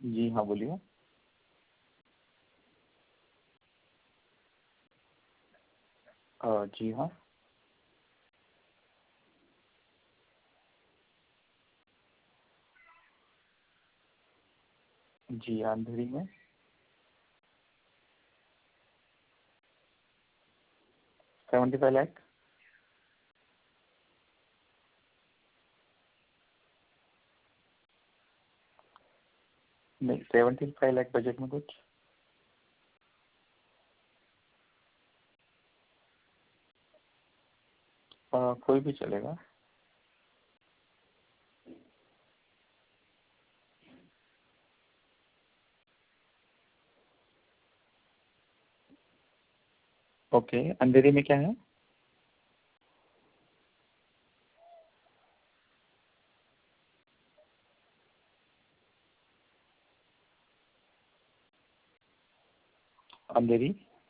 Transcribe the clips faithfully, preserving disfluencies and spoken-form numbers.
जी हाँ बोलिए। अ, जी हाँ। जी अंधेरी में। Seventy five lakh. नहीं, सेवेंटी फाइव लैख बजट में कुछ। आ, कोई भी चलेगा। ओके, अंधेरी में क्या है? अंधेरी।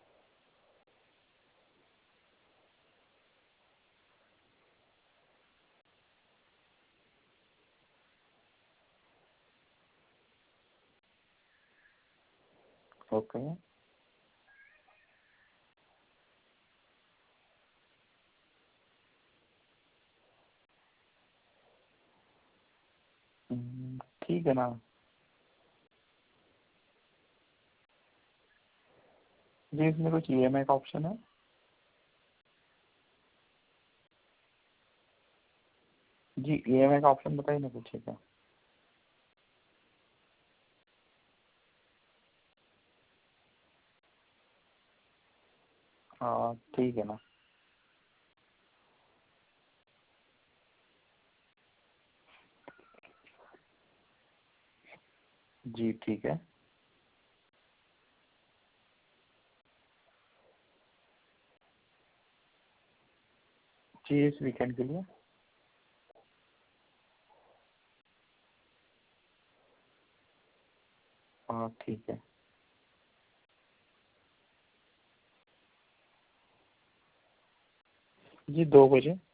ओके। हम्म, ठीक है ना। जी इसमें कुछ ईएमआई का ऑप्शन है? जी ईएमआई का ऑप्शन बताइए ना कुछ है क्या? हाँ ठीक है ना। जी ठीक है। जी इस वीकेंड के लिए। हाँ ठीक है। जी दो बजे।